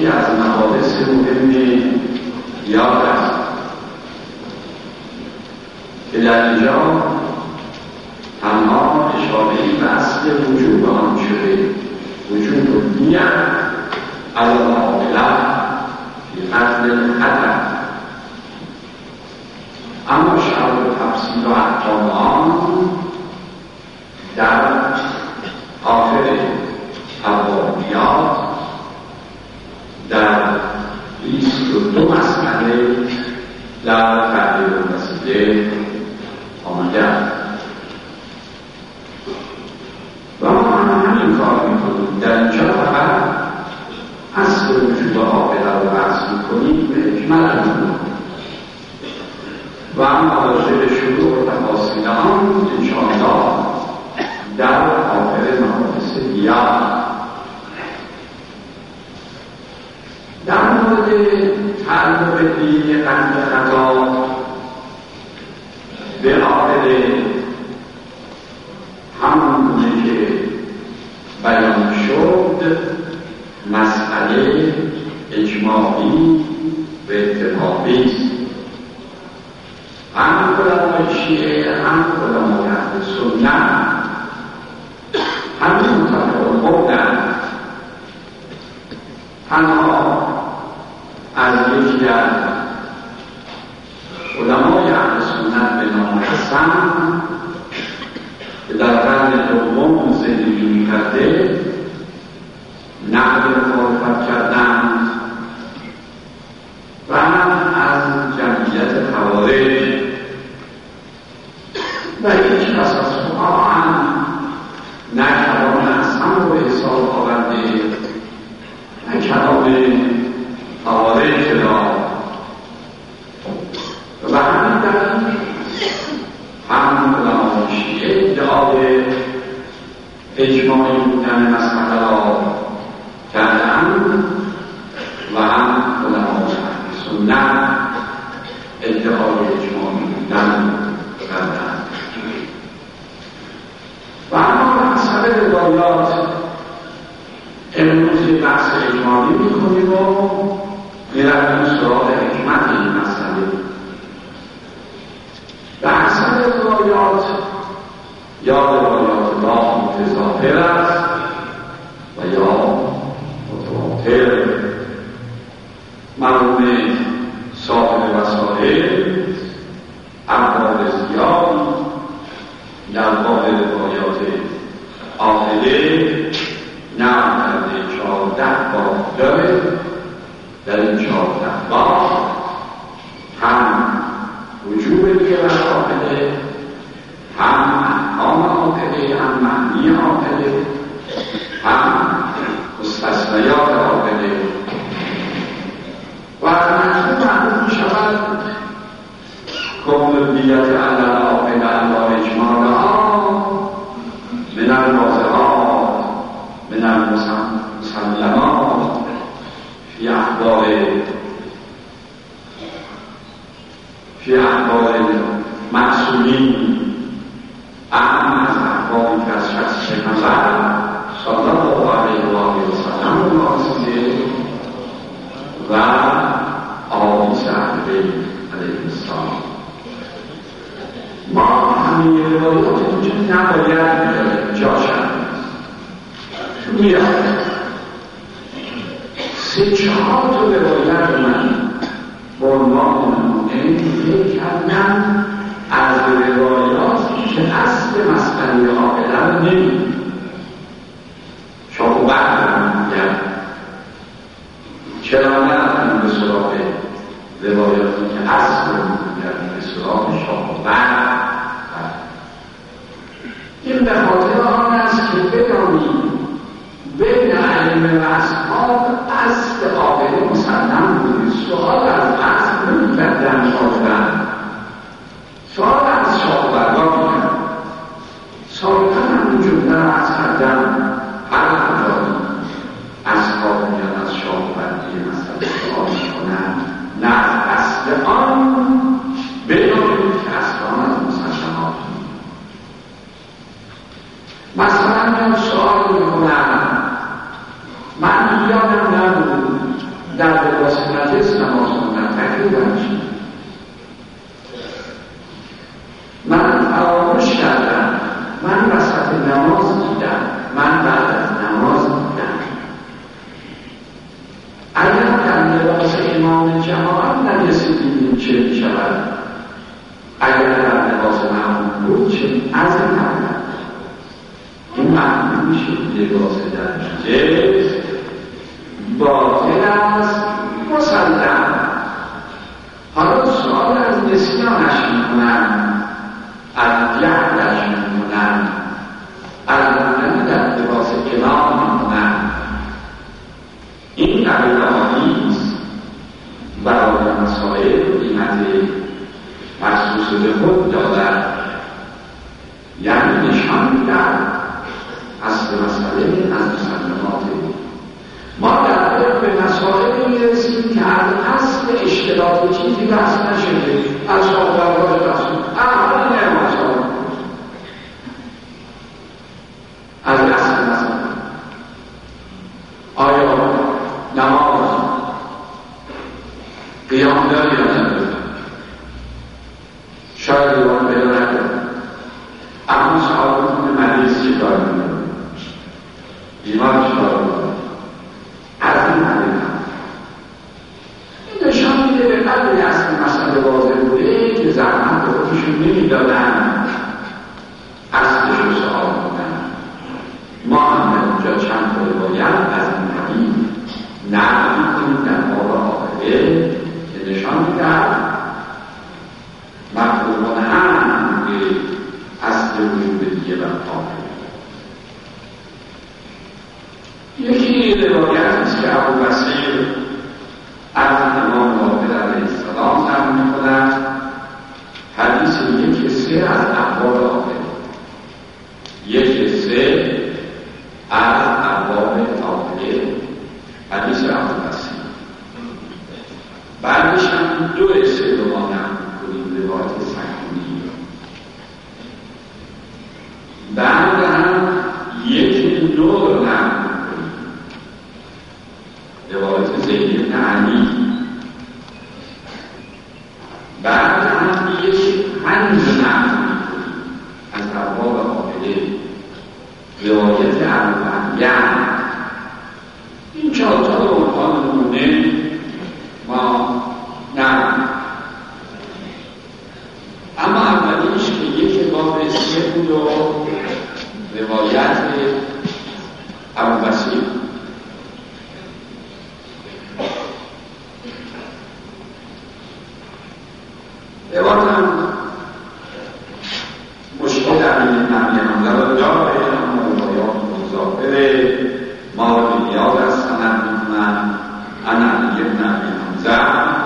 یکی از مباحث مهم یاد است که در اینجا تنها اشاره‌ای به اصل وجود آن شده. وجود الدین علی العاقلة فی قتل الخطر، اما شرح و تفصیل و احکام آن در آخر ابوابیات در 22 مسئله در تحلیل الوسیله آمده است و ما همین کار میکنیم. در اینجا فقط اصل وجود عاقله رو بحث میکنیم به اجمال و اما راجع به شروع و تفاصیل آن انشاءالله در آخر مباحث دیگر. در مورد تعلق دینی قتل خطا به عاقله همون گونه که بیان شد مسئله اجماعی و اتفاقی است. هم علمای شیعه هم علمای اهل سنت همین متفق بودند. تنها از یکی از علمای اهل سنت به نام حسن که در قرن دوم زندگی می‌کرده نقل مخالفت کردند و هم از جمعیت خوارج و هیچ کس از فقها نه کلام حسن رو حساب آورده نه کلام خوارج را و همین دلیل هم علمای شیعه ادعای اجماعی بودن مسئله را کردند و هم علمای سنت ادعای اجماعی بودن کردند. و اما مسئله روایات امروز بحث اجمالی میکنیم و میرویم سراغ حکمت این مسئله. بحث روایات یا روایات با متظاهر است و یا متواتر. مرحوم صاحب وسائل ابواب زیادی در باب روایات عاقله نقل کرده. 14 باب داره. در این 14 باب هم وجوب دیگر عاقله، هم احکام عاقله، هم معنی عاقله، هم مستثنیات عاقله و مطلوب معلوم می شود کون دیت علی العاقله علی اجمالها من الواضحات من المسلمات فی احوال معصومین، اهم از احوالی که از شخص پیغمبر صلی الله علیه و آله و سلم واسطه و احادیث اهل بیت علیهم السلام. ما همین روایات اینجا نباید جاشن میاد 3-4 روایت من با عنوان نمونه فکر کردن از روایاتی که اصل مسئله عاقله رو نمی‌دونن. شاید بعد میگن چرا نرفتیم به سراغ روایاتی که اصل رو می‌دونن به سراغ شاید بعد. این به خاطر آن است که بدانیم بین علم و اصحاب اصل عاقله مسلم بود. سؤال از اصل نمی‌کردن شاهدن، سؤال از شاهدرگاه می‌کردن. سالتن هم وجود در از کردن هر کجایی اصحاب میان از شاهدردی مسئله سؤال می‌کنن. نه از اصل آن بدانیم که اصل آن از مسلمات. مثلا من سؤال می‌کنم، من یادم نبود لباس نجس نماز خوندن تکلیف نمیشه. من فراموش کردم، من وسط نماز دیدم، من بعد از نماز دیدم. اگر در لباس امام جماعت نجسی دیدیم چه می شود؟ اگر در لباس معمول بود چه از این نبود؟ این معمول میشه لباس در نجس باطل است مسلم. حالا سوال از نسیانش میکنن، از جهلش میکنن، از بودن در لباس کلام میکنن. این قبیله‌هایی است برای مسائل قیمت مخصوص به خود دادن، یعنی نشان میدن اصل مسئله از مسلمات ما در به مسائل میرسیم که از اصل اشتراک چیزی بحث نشده، از شاهدرهای رسول احالی نمازها از اصل مسئله آیا نماز قیام داری یا نداری؟ شاید ایوان پیدا نکنه، اما صحابتون مریض چی کار میکنه؟ ایمان چی کار میکنه؟ از این مریض این نشان میده به قدری اصل مسئله واضح بوده که زحمت به خودشون نمیدادن اصلش رو سوال کنن. ما هم اونجا چند روایت از این حدیث نقل می‌کنیم در باب عاقبه که نشان میدهد مفهوم هم به اصل وجود دیگه و عاقبه. یکی روایت است که ابوبصیر از امام باقر علیه السلام نقل می‌کند. حدیث یک قصه از احوال عاقبه، یک قصه از ابواب عاقبه، حدیث ابوبصیر. بعدش هم دو قصه رو ما نقل می‌کنیم، روایت سکونی. بعد هم یک نوع رو نقل می‌کنیم، روایت زید بن علی. بعد هم یک پنج نقل می‌کنیم از ابواب عاقبه، روایت ابوبکر. این چهارتا رو عنوان نمونه ما نقل. اما اولیش که یک باب اسمه بود و روایت ابوبصیر. روایت هم مشکل در این نمی همزه رو داره، اما روایات مضافره مورد نیاز از سند میکنن. ان علی بن ابی حمزه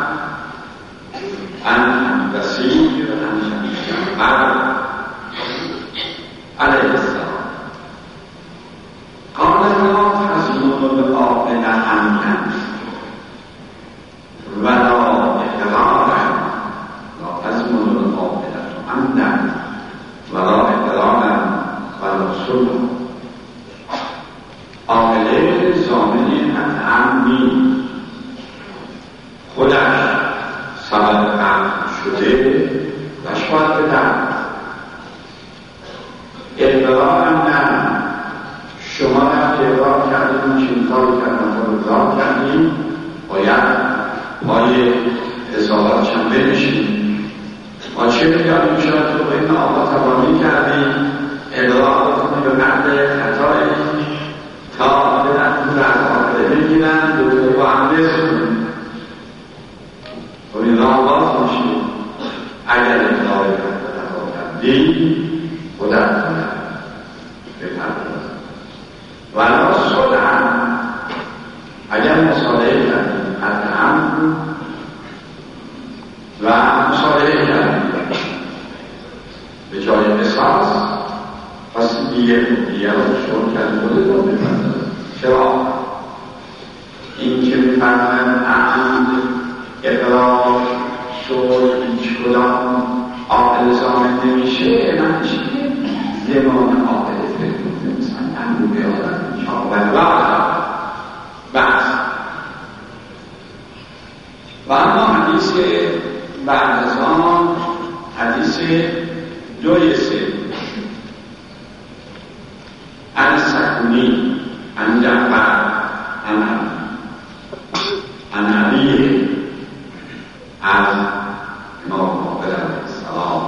ان ابوبصیر ان شمس علیه السلام قال لا تزنوا العاقل عمدا ولا اقرارا، لا تزنوا العاقل عمدا ولا اقرارا ولا صلحا. عاقله ضامن عمدی خودش سبب عمد شده و شاید بدهد. اقرار هم نه، شما رفت اقرار کردیم و چین کار کردن و اقرار کردیم، باید پای حسابات چند بنشیم. ما چه میگردیم شاید تو این آقا توانی کردیم اقرار بکنیم به مرد خطای تا بدن تو رضاقه بگیرن دوتایی با هم بسونیم و این راه باز میشیم. اگر اقرار کردیم خودت کنم بپرداز ولا صلحا. اگر مصالحه کردیم حد هم و مصالحه کردیم به جای قصاص، پس دیگه رو شروع کردیم خودت رو بپرداز. چرا؟ این که میفرمند عمد اقرار شد هیچ کدام عاقل ضامن نمیشه، منش زمان عاقل فکر مثلا عمد بیادن شاول بحث بعد از آن حدیث 2:3 عن السكوني عن جعفر عن أبيه عن نوح عليه السلام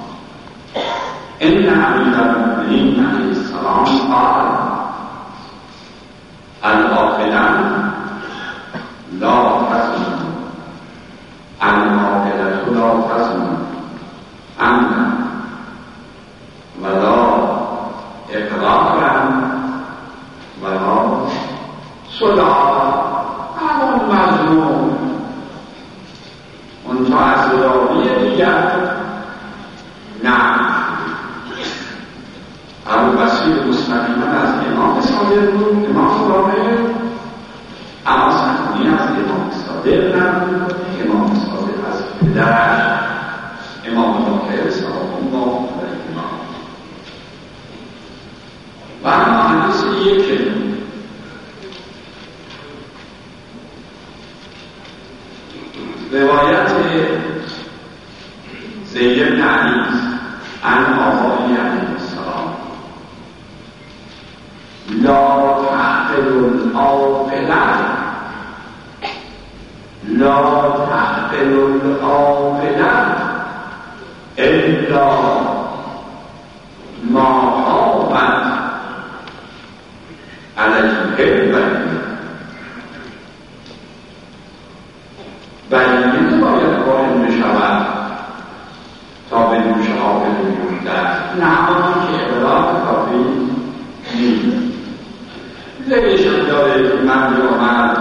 إن أمير المؤمنين عليه السلام قال العاقلة لا تزن العاقلة لا تزن عمدا ولا إقرارا ولا صلاة همون مظلوم اون تا از راوی دیگر نه ابوبصیر مستقیما از امام صادق بود، امام رابع، اما سکونی از امام صادق نبود، امام صادق از پدرش امام باقر سلام الله علیه و اما حدیث یک روایت زید بن علی عن آبائه علیه السلام لا تحقر العاقلة لا تحقر العاقلة إلا ما حافظ عليه البينة بینه باید قائم بشود تا به نوش حافظ بودن نه آنی که اقرار کافی نیست. لیش هم داره که من بیامد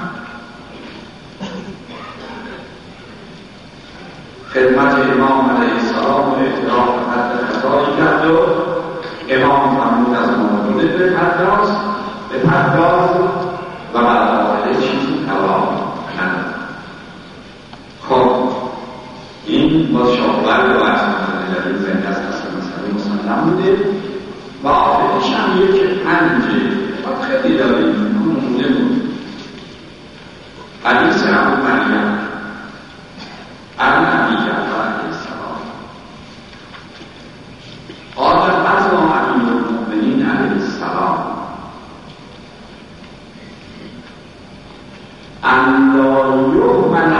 خدمت امام علیه السلام و اعتراف حد خطایی کرد و امام فرمود از مورد به پرداز و برای چیزی کلام ندارد. خب این باز شاور و اصلا در این زنده از اصلا مسلم بوده و آخرش هم یک پنجه و خیلی داریم کنونه بود. حدیث ابو مریم عن ابی جعفر علیه السلام قال قضى امیر المؤمنین علیه السلام ان لا یحمل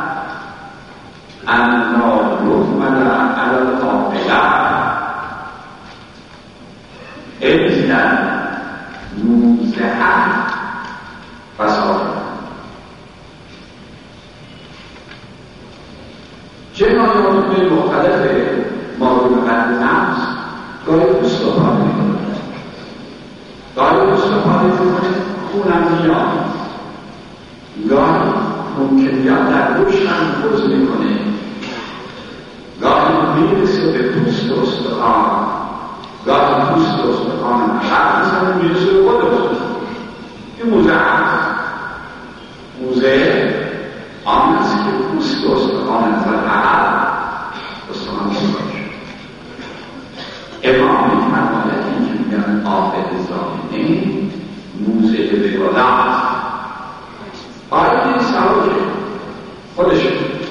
على العاقلة إلا موزعة فسادا. جنایات مختلف مورد قتل نفس گاهی استفاده می‌کنه، گاهی استفاده می‌کنه خونم میاد، گاهی ممکنیات در روش نفوذ می‌کنه، گاهی میرسه به پوست استخوان، گاهی پوست استخوان شب مثلا میرسه به خود استخوان. این موزه هست. موزه آن است که پوست استخوان از عقل استخوان باشه. امام فرماید این که میگن آفت زامنه موزه به گلات آیا این سراجه خودش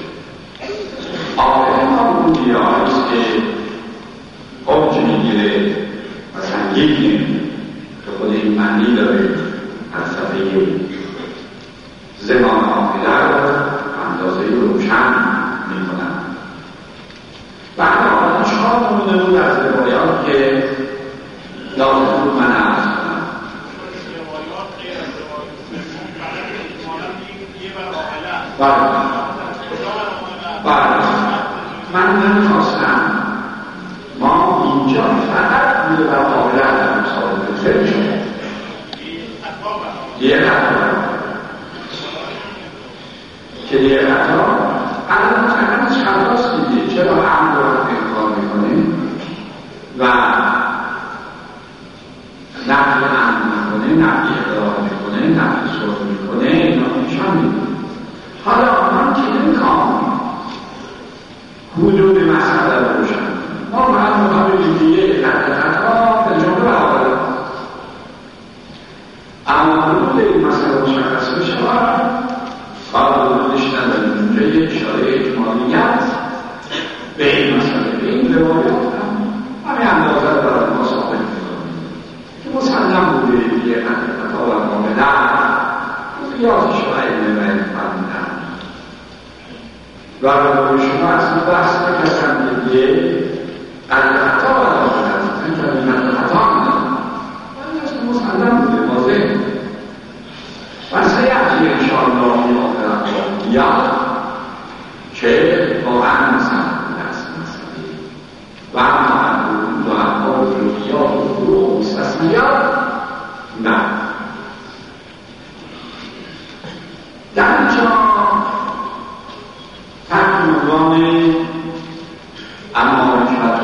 آفت ما بودی آیست که اوج میگیره مثلا یکی که خود این معنی داره از صفحه زمان آفته رو اندازه روشن میکنن. بعد آن 4 نمونه بود از روایات که لازم بود من عرض کنم. بله من نمیخواستم ما اینجا فقط بوده و قابل هم صادقه خیلی شده یه خطا که یه خطا الان فقط خطاست دیگه چرا هم رو انکار میکنه و نقل هم میکنه، نقل اقرار میکنه، نقل صرف میکنه، اینا نشان میکنه. حالا آنها که نمیخوام حدود مسئله رو روشن ما مطابقی که یک خطا به جمله برابر اما حدود این مسئله مشخص بشه حالا حدودش نداریم و روی شما اصلا بحث نکردن که یه خطا باید آمدن که این خطا آمدن ولی اصلا مسلم بوده واضح و سیعتی انشاءالله آخرت یا که واقعا مسلم دست مسئله و اما و اما روحیات و فروع و مستثنیات نه در اینجا تحت عنوان اما حکمت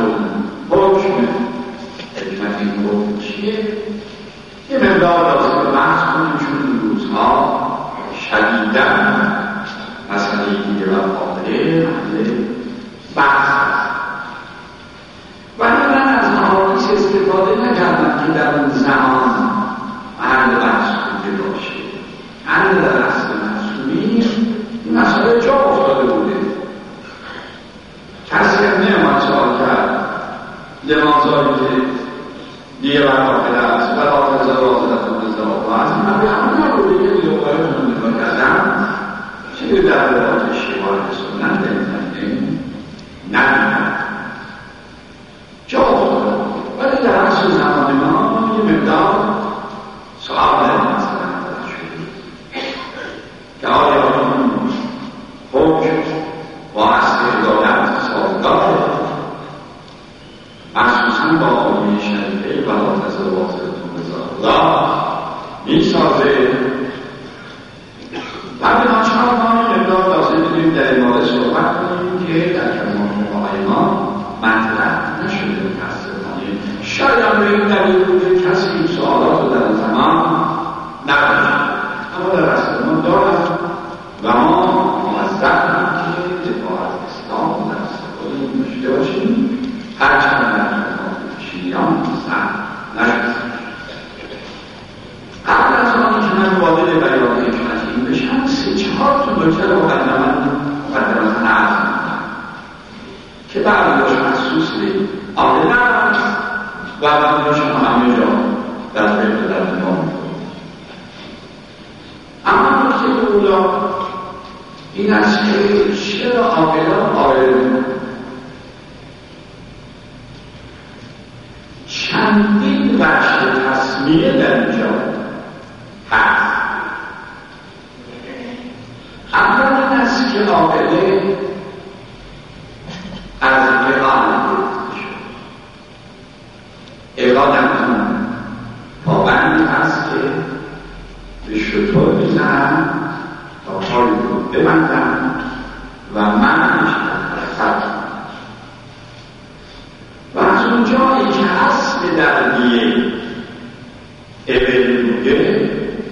این حکم چیه؟ یه مقدار لازم رو بحث کنیم چون این روزها شدیداً مسئله دیگه و قابله بحث هست ولی من از احادیث استفاده نکردم که در اون زمان محل بحث بوده باشه همه در اصل محصولی این مسئله جا افتاده بوده کسی هم نمیاد سوال کرد لمازایی که دیگه برقاقل است و آقازه رازدتون بزا و از این هم به همه رو دیگه دیگه باید نگاه کردم چه در روات شیوان سنت دلیدن نه جا افتاده ولی در اصل زمان ما یه مقدار سوال در مثلا دارد شده که آیا حکم با اصل هدایت سازگاره مخصوصا با آیه شریفه و لا تزر وازرة وزر اخرى میسازه بعد ناچار ما این مقدار لازم بدیم در این مورد صحبت کنیم که در کلمات ما مطرح نشده متاسفانه شاید به این دلیل بوده کسی این سوالات رو در زمان نداشت اما در اصل ما دارد و ما موظفیم که دفاع از اسلام و در استفاده داشته باشیم هرچند در شیعیان سخت نشد قبل از آنی که من وارد بیان حکمت این بشم 3-4 نکته رو مقدمتا عرض می‌کنم که بعضی‌هاش مخصوص به عامل است و بعضی‌هاش همه جا در فقه در دنیا می‌کنیم اما نکته اولی این است که چرا عاقلان قائلون چندین وجه تصمیه در اینجا هست اول این است که عاقله از اقامت شد اقامت پابندی هست که به شطور میزنم تا حالی رو ببندم و من میشتم و از اون جایی که اصل دردیه ابن بوده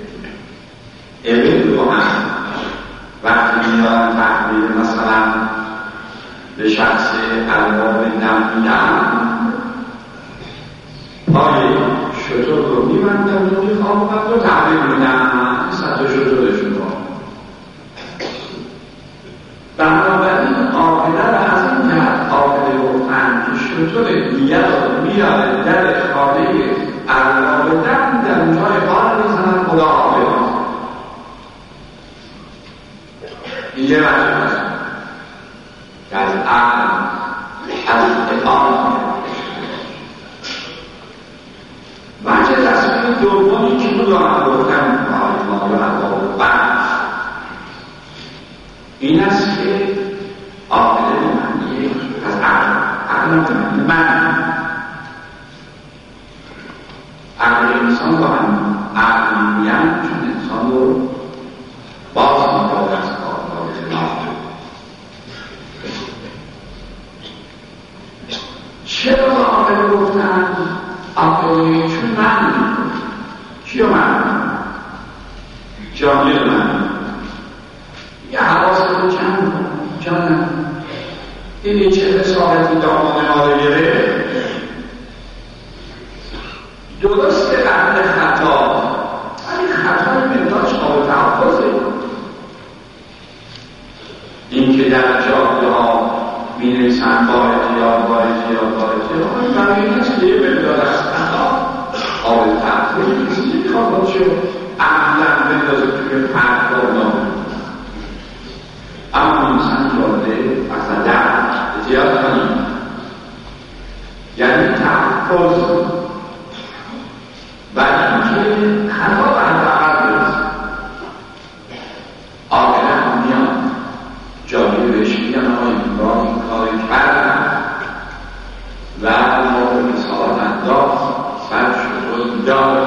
ابن رو هم وقتی میدارن تحمیل مثلا به شخص ارباب نمیدن پای شطور رو میبندن و میخوابند و تحمیل میدن سطح شطورشون رو بنابراین عاقله را از این جهت عاقله گفتن که شطور دیگر رو میاره در خانه ارباب در اونجا اقامت میزنن خدا عاقله این یه وجه هست که از عقل از اقامت وجه تصمیم دومی که رو دارم گفتن ما رو ارباب بحث این است که عاقله به معنی از عقل به معنی عقل انسان با هم عقل میگن چون انسان رو باز میداد از کارهای خلاف چرا عاقله گفتن عاقله چون من کیو من جامعه من یه حواس رو جمع کنم جانم دیدی چه رسالتی دامان ما رو گره درسته قبل خطا ولی خطای مقدارش قابل تحفظه این که در جاده ها می نویسن با احتیاط این برای این است که یه مقدار از خطا قابل تحفظ نیست یک خواهد شد عملا بندازه توی فرق دارنامه اما انسان جاده و اینکه خطا برطرف برسید. عاقل هم میاد جایی بهش میگن آقا این کاری کردن و مورد مثال انداخت سر شد دار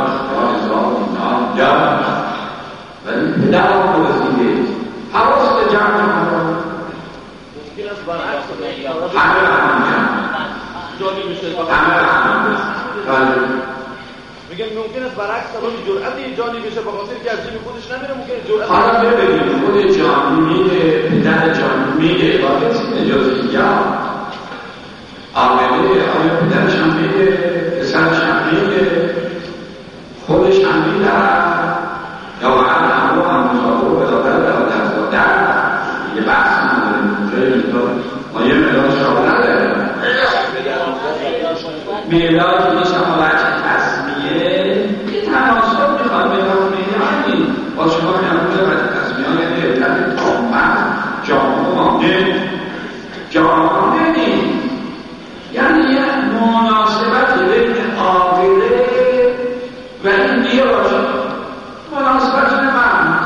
دار ولی پدر رو رسیده حواس به جمع کنم ممکن است برعکس همه میگم ممکن است برعکس سبب جرأت جانی بشه به خاطر که از جیب خودش نمیره ممکن جرأت حالا ببینید خود جانی میگه پدر جانی میگه با کسی اجازه یا آقله آیا پدرش هم میگه پسرش هم میگه خودش هم میگه یا وقت همو هم مصابه و بدادر یه بحث نداره جایی اینطور ما یه مدار شما نداره میلاد نیست اما بچه تصمیه یه تناسب میخواد میلاد میلانی با شما میاموزه بچه تصمیه ها یعنی علت تامت جامعه نیست یعنی یه مناسبت بین عاقله و این دیگه باشه مناسبت نمیم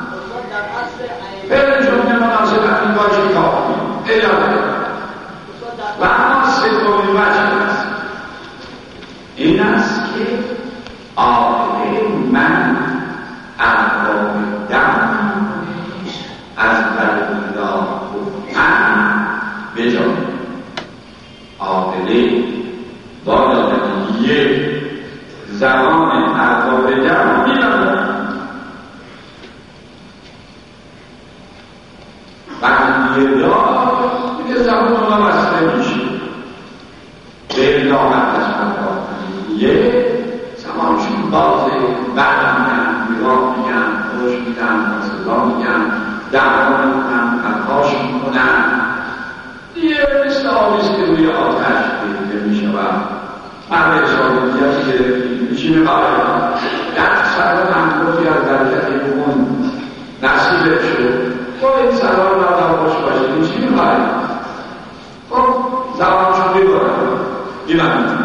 بین جمعه مناسبت این باشه کافی اجازه و اما سومین وجه است این است که عاقله من ارباب دم از بلدالله گفتن بجا عاقله با دادگیه زمان ارباب دم میدن وقتی دیگه زمان اونا بسته میشه به الاغت از ارباب زمانشون بازه بعد میگن میراه میگن خوش میگن صدا میگن دعوا میکنن خطاش میکنن یه مثل آویز که روی آتش دیده میشه و مرد شاگردیت گرفتیم میشی میباید در سر منگوتی از درکت ایمون نصیبت شد با این سلام را خوش باشه میشی میباید خب زمانشون میباید ایمان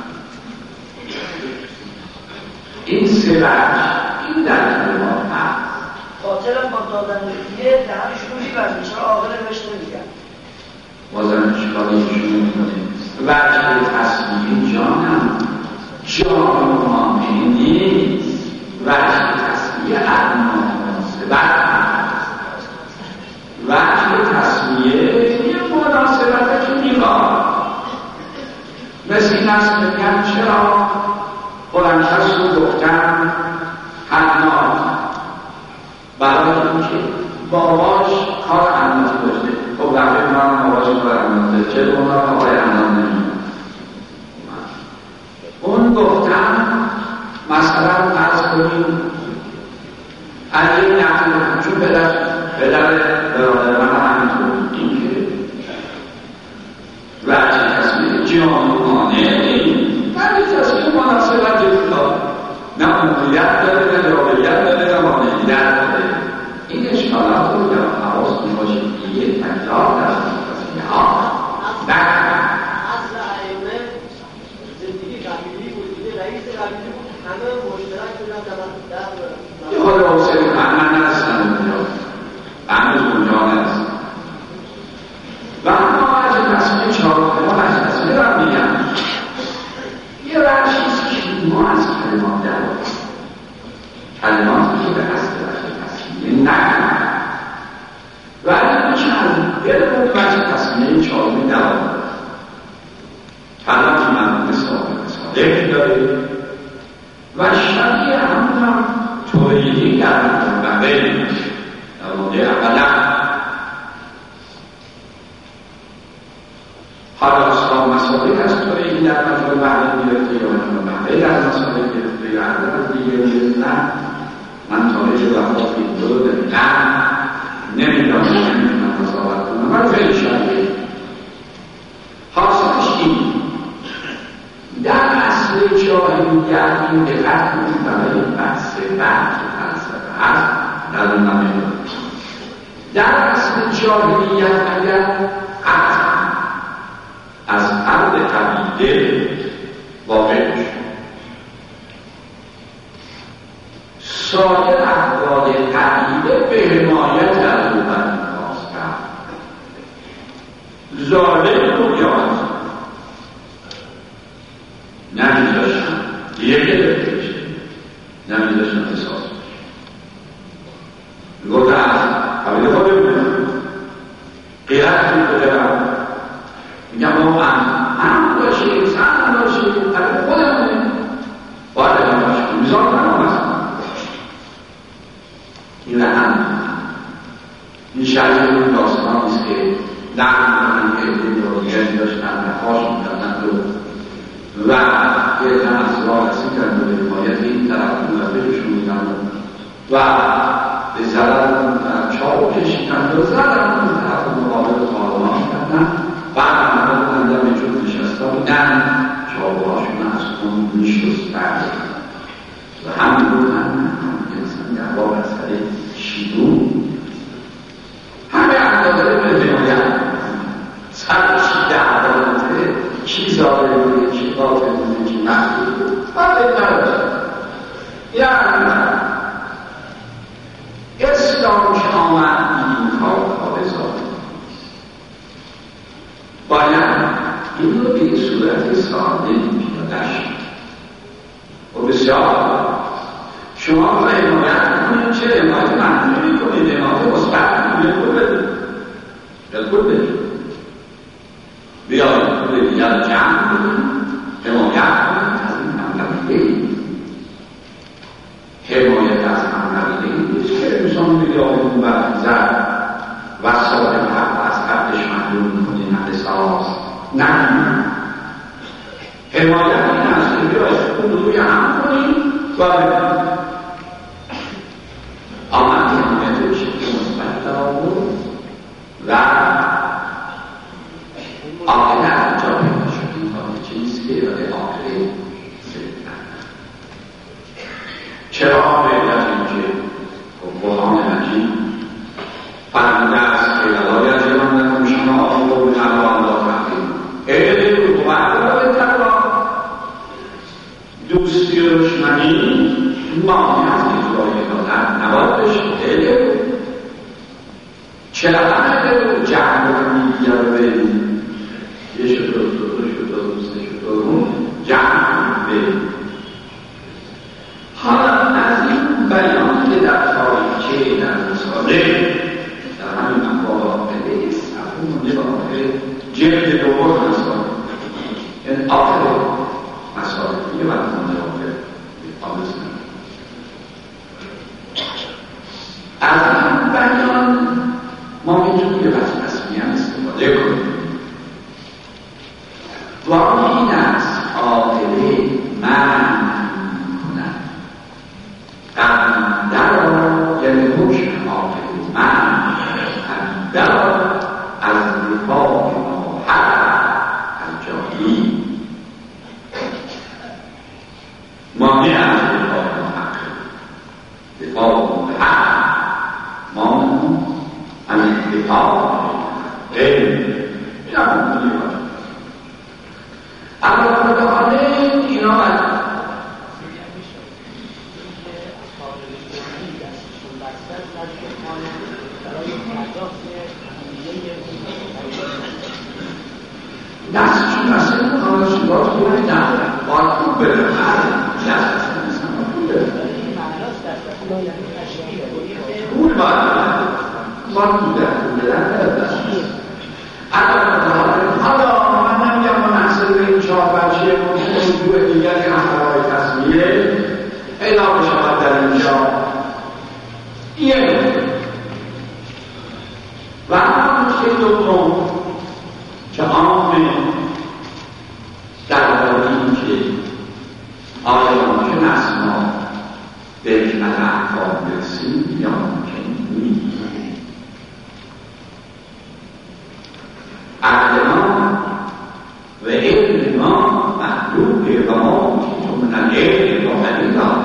این سبج این در کلمات هست خاطرم با دادن یه دهنشون میبرد چرا آقله بهش نمیگن بازم چکاریشون میکنیم وجه تصمیه جانم جانمانه نیست وجه تصمیه مناسبت هست وجه تصمیه یه مناسبت که میخواد مثل این است میگن چرا بلندشست رو گفتن حنات برای اینکه باباش کار حناتی داشته خب دفعه ما باباش کار حناتی چه اونا آقای حنات نمید اون گفتن مثلا فرض کنیم از این نقل چون پدر برادر من همینطور این که وقتی تصمیم جانمانه ولی تصمیم مناسبت جدیداد نه موقعیت داره نه جابهیت داره نه مانعیت داره این اشکالات رو در حواس میباشه یه تکرار در تصمیم ها نه اصل ائمه زندگی قبیلی بود دیگه رئیس قبیلی بود همه مشترک بودن در یه حال حسین من نرسن اونجا هنوز اونجا نرسن و اما از تصمیم چهارم از تصمیم هم میگن یه رشیست که ما از کلمات در کلماتی که به اصل تصمیم نکنن ولی چند یه وجه تصمیم چهارمی دوام کلام که من مثال داره و شبیه همون توریدی در مطبقه در مورد اولا حالا اصلا مسائل از توریدی در مجال بعد میرفته یا مجال بعد در مسائل گرفته یا عدد دیگه میرفته نه من تاریخ وقت این دو داره نه نمیدانم نمیتونم تصاوت کنم ولی خیلی شبیه حاصلش این در اصل جاهلیت این دقت کنید برای بحث بعد فلسفه هست در اون نمیدونم در اصل جاهلیت اگر قطعا از فرد قبیله واقع شد سایر افراد قبیله به حمایت از او برخواست کرد. ظالم رو یاد نمیذاشتن دیگه گرفته بشه، نمیذاشتن احساس بشه. گفت از قبیله خودمون قیرت کنید به قیرت میگم ما هم داشتیم سن داشتیم قبیله خودمون باید داشتیم میزان کنم هستم. این هم این شرح اون داستان است که نقل که این رویانی داشتن نقاش میکردن و یه زن از راه رسی کردن به حمایت این طرف مورفهشون میدن و به زدن چاو کشیدن و زدن اون طرف مقابل طالبان کردن. بعد همه بودن به جود نشسته بودن چاوهاشون از اون میشستن و هم بودن هم با مسئله شیدون همه اندازه به حمایت سرشیده عدالته چی زاره بوده چی قاطع بوده چی محبوب بود باید نداشت. یعنی اسلام که آمد این کار زاره باید این رو به صورت ساده پیادش و بسیار شما را حمایت کنید. چه حمایت منفی میکنید؟ حمایت مثبت بالکل بدید بیایید پول دیگر جمع کنید، حمایت کنید از این همقبیله. حمایت از همقبیله نیست که انسان بیایید برزد و صاحب حق از قبلش محلوم میکنید احساس نکنید. حمایت این است که بیایید پول روی هم کنید و آمد حمایت به شکل مثبت در آورد و آخر انجا پیدا شد. این کار چیزی که یاد آخر زدن چرا باید اینکه قرآن مجید فرموده است که ولایت من لکم شما قوم الان لا تحقیم اعدلوا واعدلوا بالتقوی. دوستی و دشمنی مانع از اجرای دادن نباید بشه. چرا همه جهل و میگه رو بریم یه شد دوست شد اون جمع بریم. حالا از این بیان که در تاریخچه در رساله در همین مقالات نیست افهمون یه آخر جلد دوم رساله این آخر رساله یه مقالات آخر آموزن از این بیان ما میتونیم یه رسمی هم استفاده کنیم و این است عاقله من کنم در یعنی حکم عاقله من در از رفاق محر از جاهی مانع از رفاق محر رفاق محر مانع از رفاق غیر جمع کنیم. اما خداحاله این آمد دستشون اصلا مناسبات خوبی ندارن باید خوب بره دست اصلا خوب بره پول باید خوب بره دستشون. حالا من نمیگم منحصر به این چهار بچه موضوع دیگری همراه تصمیه اعلام شود در اینجا یه نکته و هم نکته دوم که عامه درباره این که آیا ممکن است ما به حکمت احکام برسیم یا ممکن نیست. عقل ما و علم ما محلوبه و ما ممکن من العلم و حلیلا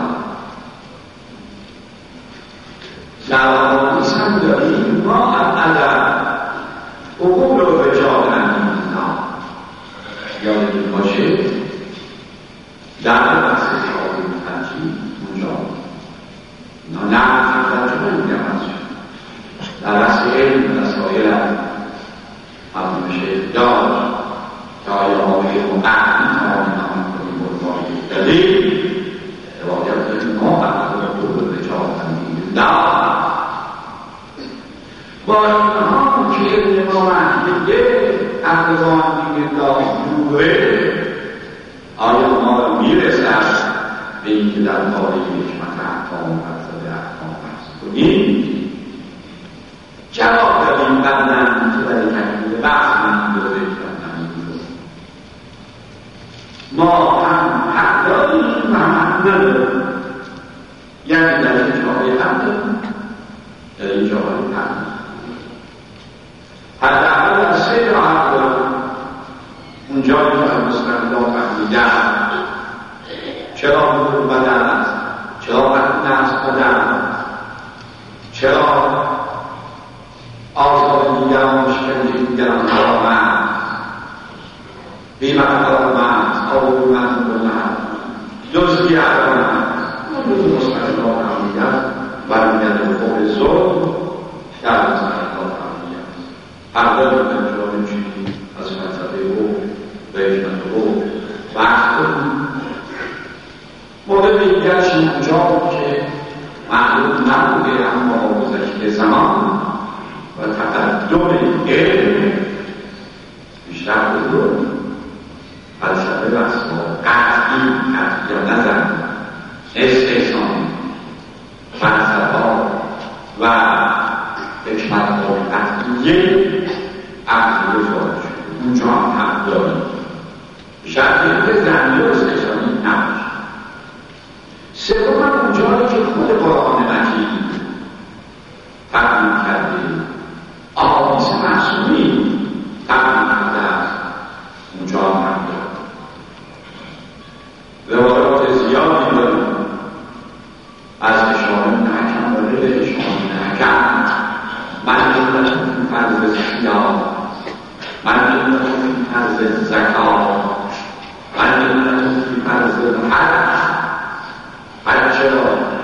زوانیس هم داریم ما اقدر اقول و رجال امینا یادتون باشه در بحث شاهد مترجی اونجا با اینها که علم ما محدیده اقوانی داخوره آیا ما را میرسد به اینکه در باره حکمت احکام و مقصد احکام بحث کنیم؟ جواب دادیم قبلا که برای تکمیل بحث من دوره ما هم حق داریم و هم نداریم، یعنی در این جاهای حق داریم، در این جاهای حق داریم. حداقل در سه جا حق داریم. اون جایی که از مستقلا فهمیدن چرا نور بدن است، چرا بدن است بدن، چرا آزاد دیگران شکنجه دیگران حرامند، قیمت حرامند، آبرومند بلند، دزدی حرامند. اون مستقلا فهمیدن برمیگرده به قول ظلم در مستقلا فهمیدن. حق داریم در جای چیزی از فلسفه او و حکمت او بحث کنیم. مورد دیگرش اونجا بود که معلوم نبوده اما با گذشت زمان و تقدم علم بیشتر بزرگ فلسفه بحث با قطعی یا نظر استحسانی فلسفه و حکمت با قطعیه عقلی وارد شد. اونجا هم حق داریم شرطی که زنی و استحسانی نباشه. سوم هم اونجایی که خود قرآن مجید تقدیم کرده آدیس معصومی تقدیم کرده است، اونجا هم حق داریم. روایات زیادی داریم از اشاره حکم و غیر اشاره حکم، من جملتون فرض سیاه، من جملتون فرض زکات، من جملتون فرض حج. حج چرا؟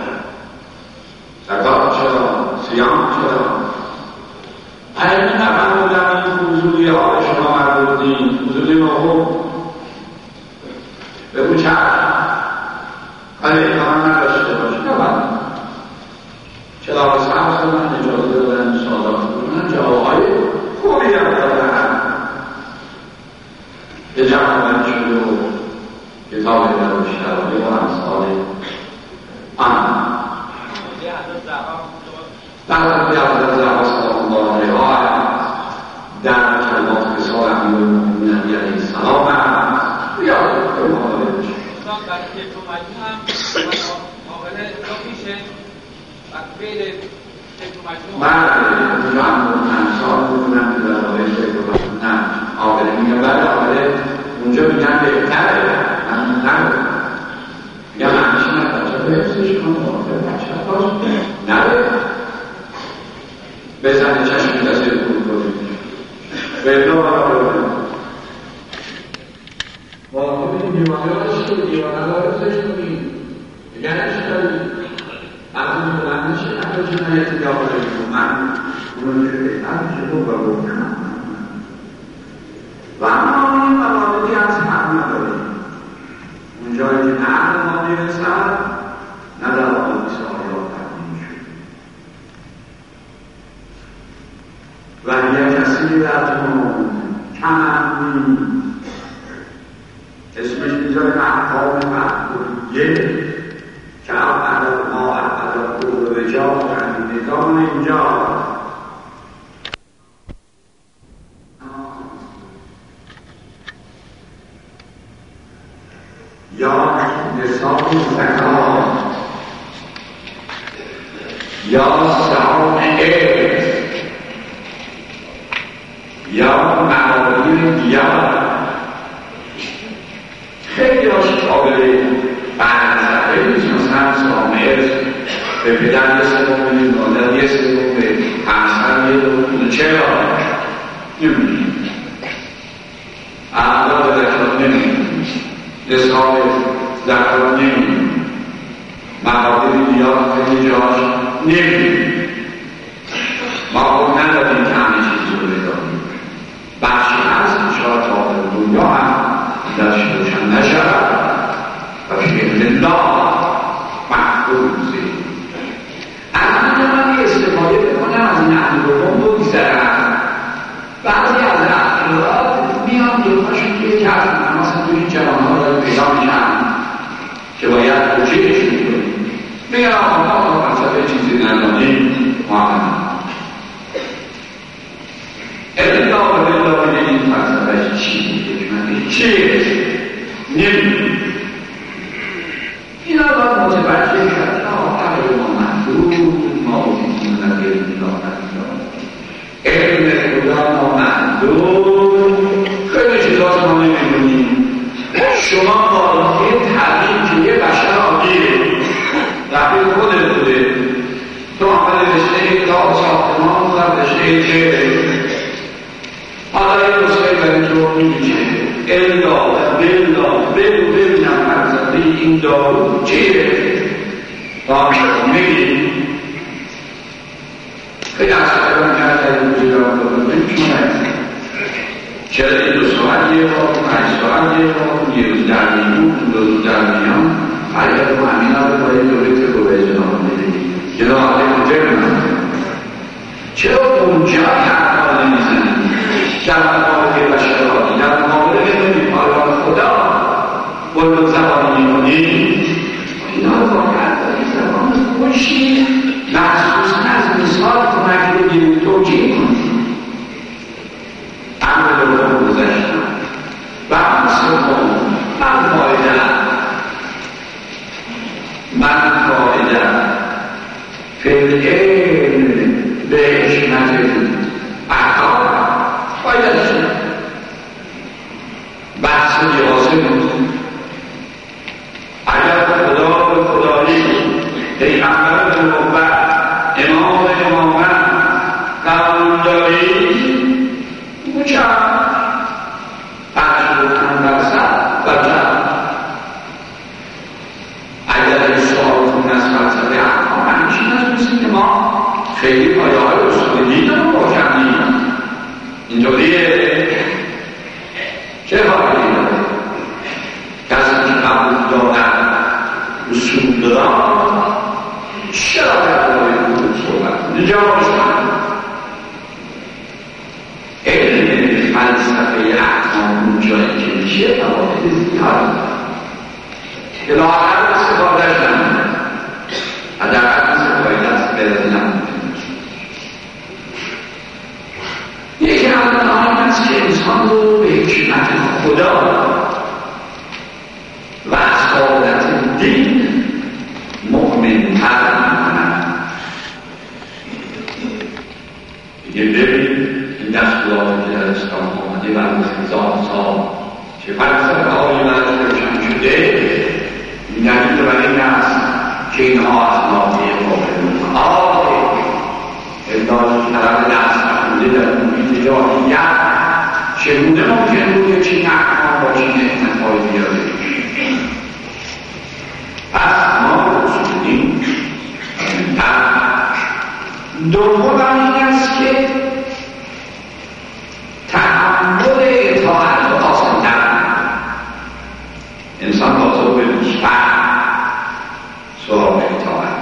زکات چرا؟ صیام چرا؟ این نفهمودم این حضوری ها شما مربوط نیست، حضوری نهم بگو چرا؟ ولی اقامه نداشته باشی نباید. چرا سبز من اجازه دادن سادات کنن جوابهای خوبی هم دادن یه جمع شده و کتاب دروشترانی و همسال در حضرت زهرا سلام الله علیها در کلمات قصار امیرالمؤمنین علیه السلام یاد کنید در تکومتی هم آقل میشه و فعل تکومتی بله اونجا هم انسان بودنم که در آقای تکومتی نه آقل میگم بله آقل اونجا میگن بهتره من نگم میگم همیشه نباشه به حفظش کنم آقل بچه باش نره بزنه چشمی دسته کنید به نوع را بکنید واقعا بینید دیوانه شد دیوانه را رسش کنید بگنش کنید اما بلندش حتی جنایتی داخل کنید من اونو که بهتر شد و بکنم و اما این مواردی از حق نداریم اونجایی که نهر ما میرسد نه در آقاییس آیات تقدیم شد و اگر کسی در جمعون کمرمی اسمش میذاره احکام محکوریه که اول ما اول قول رجال و نظام اینجا یا نصاب زکات یا سهام عرض یا معادیر دیار خیلی هاش قابل برنظره نیست. مثلا سهام عرض به پدر یه سوم به مادر یه سوم به همسر یه دوم چرا؟ نمیدونیم اعداد زکات نمیدونیم نصاب زکات نمیدونیم معادیر دیار خیلی جاش نمیدونیم ما خود ندادیم که همه چیزی رو بدانیم بخشی هست شاید تا دنیا هم درش روشن نشود و فیل الله محفوظه. از من استفاده بکنم از این اهل دوم میگن آقا ما فلسفه چیزی ندانیم ما الا بلا این فلسفه چی حکمتی چیه نمیدونیم این آقا متوجه کرد عقل ما محدود ما بودیم نظیر علم خدا نامحدود خیلی چیزاست ما نمیدونیم شما قاضی تغییر که یه بشر عادیه تغییر خودت بوده تو اول رشته تا ساختمان و رشته چه حالا این رشته برای تو میگه الا بلا بگو ببینم فلسفه این دارو چیه تا میگی خیلی از خیلی کرده این وجود را بکنیم چرا این 2 ساعت یه بار 5 ساعت یه بار یه روز در میون 2 روز در میان اگر تو همین ها رو باید دوری که به جناب میدیم جناب علیه کجا بمونم چرا اونجا حرفا نمیزنیم در مقابل بشر عادی در مقابل نمیپایان خدا بلد زبانی میکنیم اینا رو واقعا داری زبان خوشی مخصوصا از مثال کمک رو گیریم توجیه کنیم امر رو گذاشتم و من فایده فعله به حکمت احکام فایده داشتم بحث جوازه بود اگر خدا به خدایی پیغمبر به نبوت امام امامت قبول دارید چند اگر سوال کنید از فلسفه احکام همیشین از مثل که ما خیلی پایه های اصولی رو محکم اینطوریه چه فایده‌ای داره کسی که قبول دارن اصول دارن چرا باید اصول صحبت کنید جوابش کنید علم فلسفه احکام اون جایی که میشه فواید زیاد که لااقل استفادهش نمونه حداقل استفاده از بلد نمونه یکی از آن است که انسان رو به حکمت خدا و سعادت دین مؤمن تر می‌کند دیگه ببین این دستوراتی که در اسلام آمده و از 1000 سال که فلسفه های من روشن شده دلیل بر این است که اینها از ناطق قابل آده ادعای طرف دست نخونده در محیط جاهلیت چگونه ممکن بود چین احکام با چین احتفاعی بیاره پس ما رسولیم دوم این است که تحمل اطاعت و آسان‌تر انسان بازو به مثبت سراغ اطاعت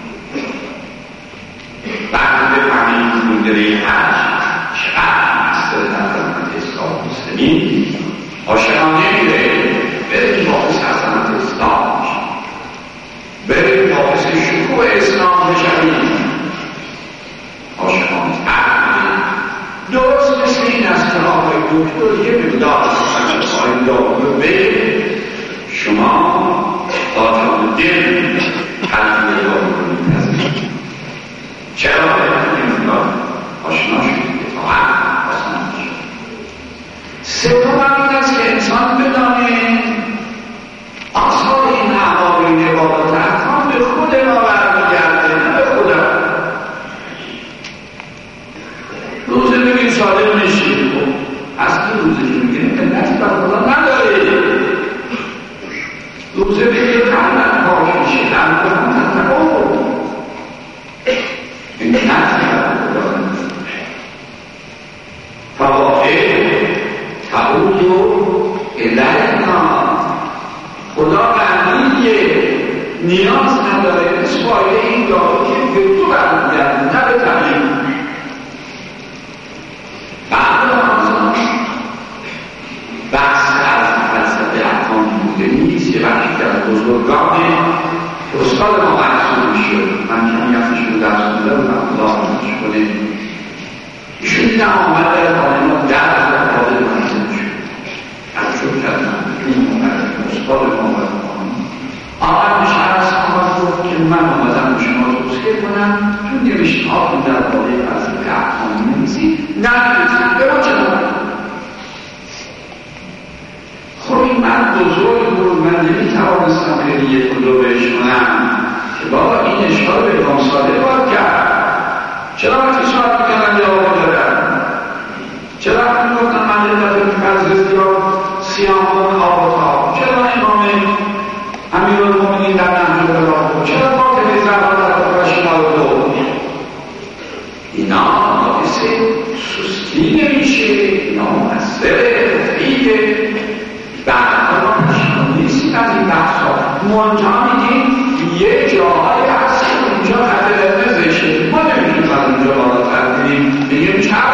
وقتی بفهمید مدیره حج چقدر مستر در زمانت اسلام مسلمین عاشقانه میره بریم باعث حسنت اسلام بریم باعث شکوه اسلام بشویم عاشقانه درست مثل این است که آقای دکتر یه مقدار آقای دارو بگه شما دادان دل قلبی دارو کنید از این چرا باید این مقدار آشنا شدید اطاعت آسان شد سوم این است که انسان بدانه آثار این اعمال عبادت احکام به خود ما برمیگرده نه به خدا روزه بگیم صادق میشید اصلی روزه که میگیم علت بر خدا نداره روزه بگیم قلبت پاک میشه قلبت متقابل این علت بر خدا نداره فواقع تعود و علتنا خدا غنیه نیاز نداره از فایده این دارو که به تو برمیگرده نه به تغییر بعد رمضان بحث از فلسفه احکام بوده نیست که وقتی که از بزرگان استاد ما محسوب الله کنیم. ایشون دیدم آمد در خانه در قابل منزل شد. تعجب کردم این استاد محمد آقا نشست آمد گفت که من آمدم به شما توصیه کنم چون نوشته ها در باره از احکام می‌نویسید ننویسید به ما چه خب این من بزرگ بود، من نمی‌توانستم خیلی یک و دو بهش کنم که بابا این اشکال به امام صادق باید کرد. چرا وقتی سوال میکنن جواب دادن؟ چرا وقتی میگفتن من علت فضل زیاد سیام کن آب و تاب؟ چرا امام امیرالمومنین در نهج البلاغه؟ چرا فاطمه زهرا در قرآن شمال دو؟ اینا باعث سستی نمیشه، اینا مؤثره، مفیده. بعدها ما نیستیم از این بحثا. منجا میگیم یه جاهایی هست که اونجا خط قرمز زشته، ما نمیتونیم از اونجا بالاتر بریم، بگیم چند